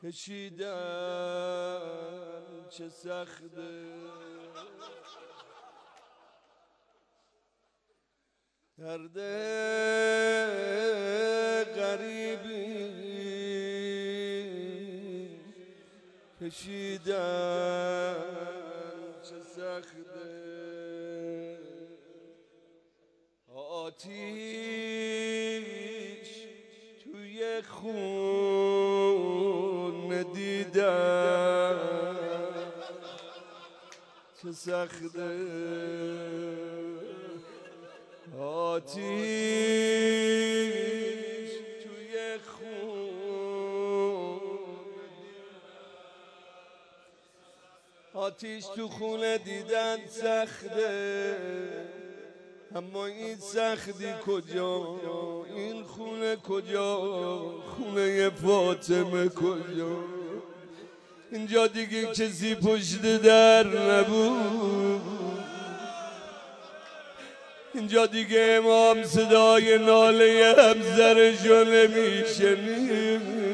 کشیدن چه سخته، درد غریبی کشیدن چه سخته، آتیش توی خون دیدن چه سخته، آتیش توی خون، آتیش تو خونه دیدن سخته، اما این سختی کجا، این خونه کجا، خونه فاطمه کجا، اینجا دیگه کسی پشت در نبود، اینجا دیگه امام صدای ناله همسرشو نمیشنید،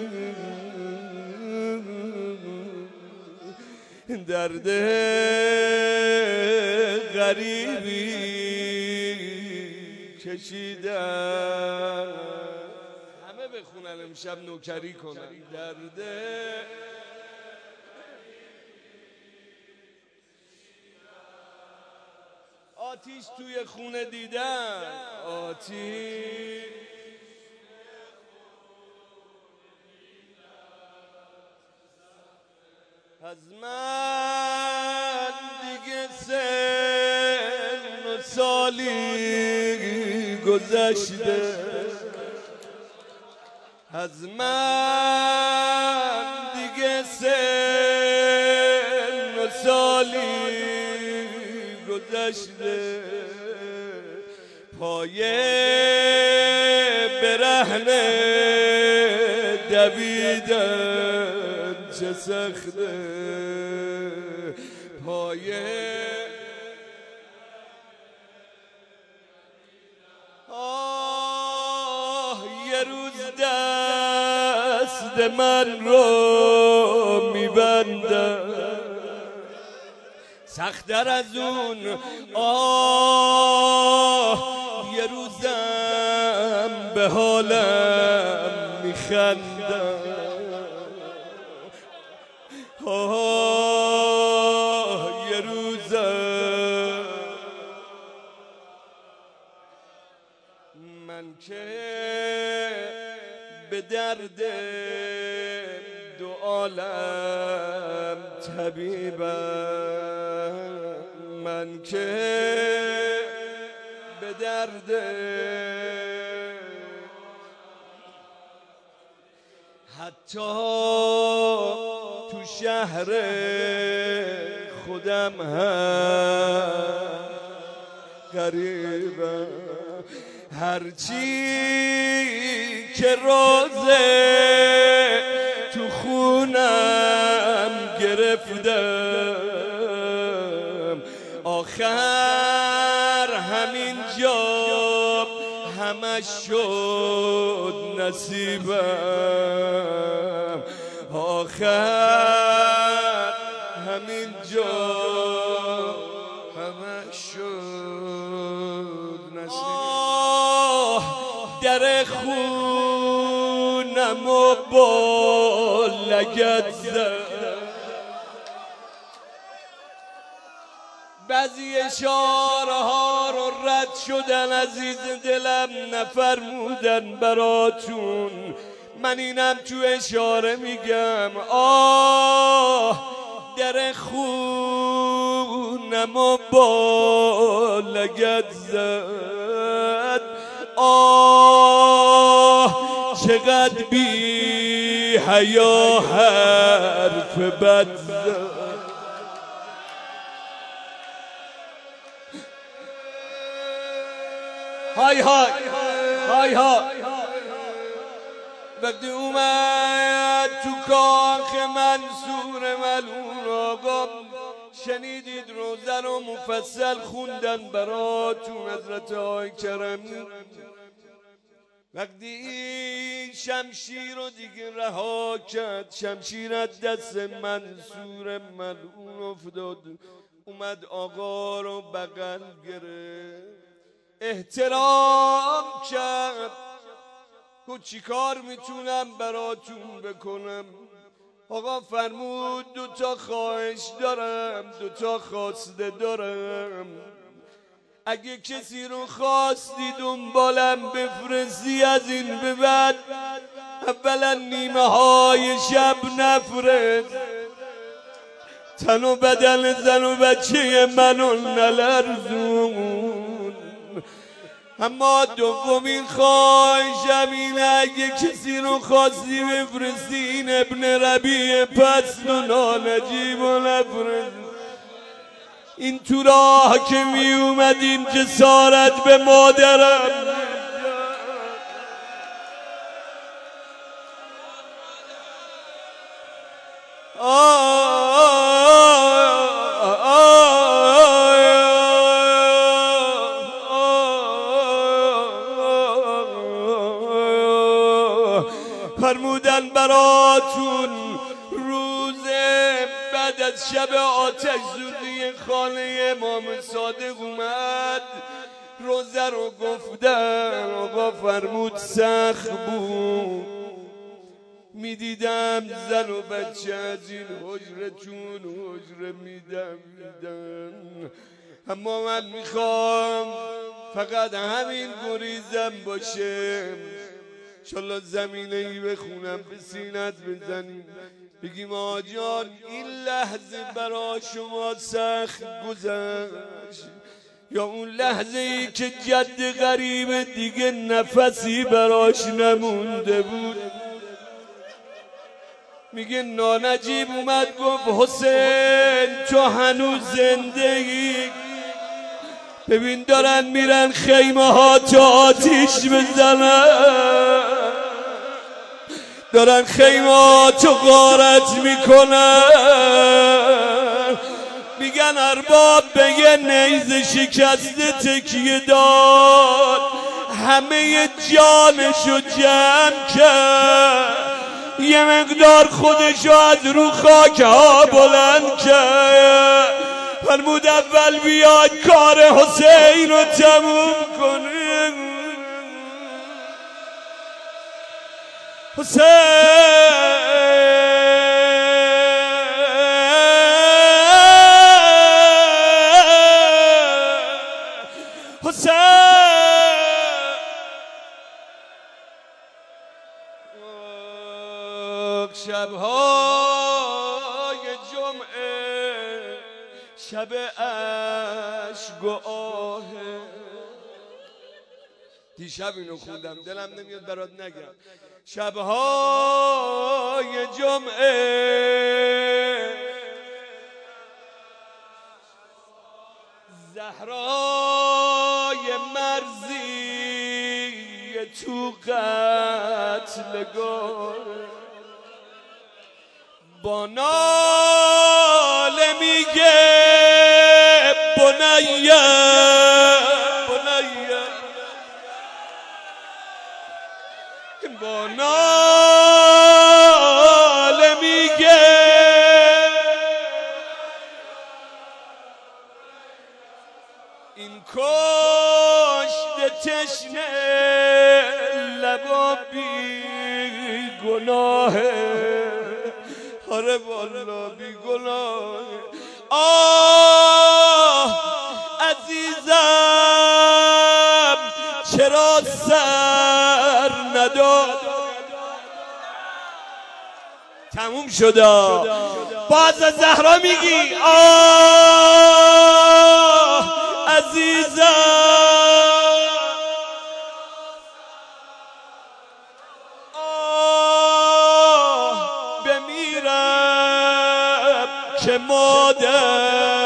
درد غریبی کشیدن. همه بخونن امشب نوکری کنن. درد آتیش توی خونه دیدن، آتیش از من دیگه سن و سالی گذشته، از من دیگه سن و سالی گذشته، پایه برهنه دویدن چه سخته، پایه یه روز دست من رو میبندم، سخت‌تر از اون یه روزم به حالم میخندم، یه روزم من که به درد دو عالم طبیبم، من که به درد حتی تو شهر خودم هم غریبم، هرچی که رازه تو خونم گرفتم، آخر همین جا همش شد نصیبم، آخر همین جا همش شد نصیبم، در خونم و با لگد زد، بعضی اشاره ها رو رد شدن عزیز دلم نفرمودن براتون، من اینم تو اشاره میگم، در خونم و با لگد زد، چقدر بی حیا حرف بد زد، های های های های، وقتی اومد تو کاخ منصور ملعون آقا، شنیدید روزه رو مفصل خوندن براتون حضرت آقای کرمی، وقتی شمشیر رو دیگه رها کرد، شمشیر از دست منصور ملعون افتاد، اومد آقا رو بغل گرفت، احترام کرد، گفت چی کار میتونم براتون بکنم؟ آقا فرمود 2 تا خواهش دارم، 2 تا خواسته دارم. اگه کسی رو خواستی دنبالم بفرستی از این به بعد، اولا نیمه های شب نفرست، تن و بدن زن و بچه منو نلرزون. اما دومین خواهشم اینه اگه کسی رو خواستی بفرستی این ابن ربیع پست و نانجیب و نفرست. این تو راه که می اومدیم جسارت به مادرم فرمودن براتون روز بعد از شب آتش سوزی خانه امام صادق اومد، روزه رو گفتن. آقا فرمود سخت بود، میدیدم زن و بچه از این حجره چون حجره میدم، اما من میخوام فقط همین گریزم باشه، انشالله زمینه‌ای بخونم به سینت بزنیم بگیم آجان این لحظه برا شما سخت گذشت، یا اون لحظه ای که جد غریب دیگه نفسی براش نمونده بود. میگه نانجیب اومد گفت حسین تو هنوز زندگی، ببین دارن میرن خیمه ها تو آتیش بزنن، دارن خیمه ها تو غارت میکنن. میگن ارباب به یه نیزه شکسته تکیه داد، همه جانشو جمع کرد، یه مقدار خودشو از رو خاک ها بلند کرد. فرمود اول بیاد کار حسین رو تموم کنه. حسین شبهای جمعه شب اشک و آه، دیشب اینو خوندم دلم نمیاد برات نگم. شبهای جمعه زهرای مرزی تو قتلگاه با ناله میگه بنیه با ناله میگه این کشت تشنه لبا بی گناهه، آره والا بی گناهه. آه عزیزم چرا سر نداد؟ تموم شده باز از زهرا میگی آه عزیزم آه بمیرم که مادر